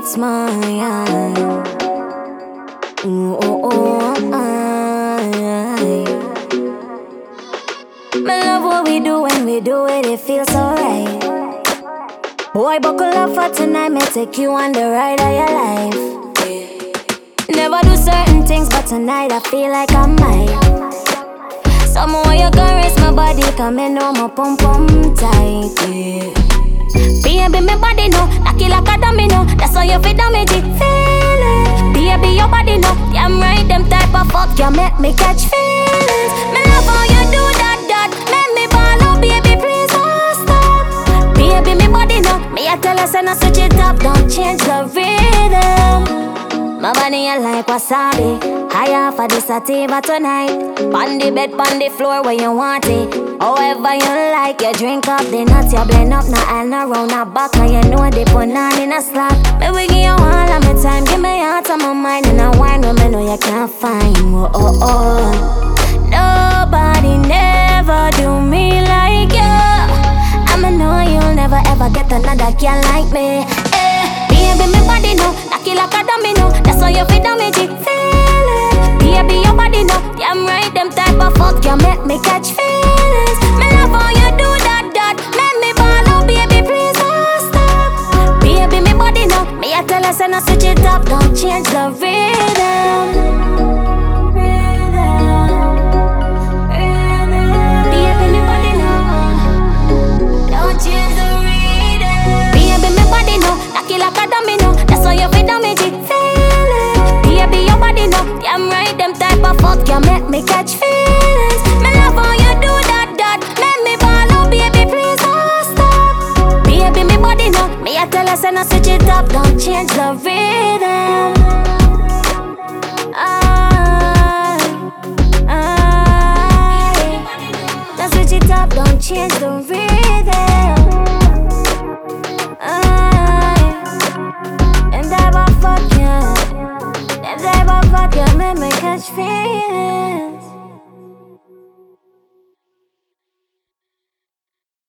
it's mine. Ooh, oh, oh, me love what we do when we do it, it feels so right. Boy, buckle up for tonight, me take you on the ride of your life. Never do certain things, but tonight I feel like I might. Some more you caress my body, come and know my pum pum tight, yeah. Baby, my body know, knock it like a domino. That's how you feel damage it, feel it. Baby, your body know, damn right, them type of fuck you make me catch feelings. Me love how you do that, make me ball out, baby, please don't stop. Baby, my body know, me I tell her, say no switch it up, don't change the rhythm. My body you like wasabi, higher for the sativa tonight. On the bed, on the floor where you want it. However you like, you drink up the nuts, you blend up now and around the back, and you know they put on in a slot. Me we give you all of my time, give me your heart and my mind, and I wine when me know you can't find. Oh, oh, oh. Nobody never do me like you. I'ma know you'll never ever get another girl like me. Baby, my body know, knock it like a domino. That's how you feel damage it, feel it. Baby, your body know, damn right, them type of fuck you make me catch feelings. Me love how you do that, make me ball out, baby, please don't stop. Baby, my body know, me I tell her, say no switch it up, don't change the rhythm. Baby, my body know, don't change the rhythm. Baby, my body know, knock it like a domino. That's how you feel damage it, feel it. Baby, your body know, damn right, them type of fuck you make me catch feelings. Me love how you do that, make me ball out, baby, please don't stop. Baby, my body know, me I tell her, say no switch it up, don't change the rhythm. Don't switch it up, don't change the rhythm.